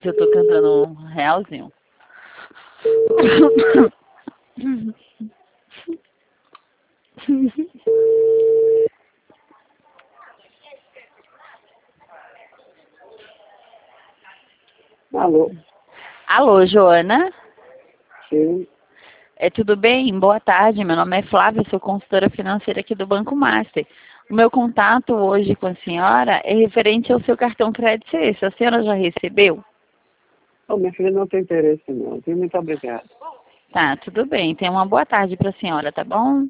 Eu tô cantando um realzinho. Alô? Alô, Joana? Sim. Tudo bem? Boa tarde, meu nome é Flávia, sou consultora financeira aqui do Banco Master. O meu contato hoje com a senhora é referente ao seu cartão Crédito Sexta. A senhora já recebeu? Ô, minha filha, não tem interesse não, viu? Muito obrigado. Tá, tudo bem. Tenha uma boa tarde para a senhora, tá bom?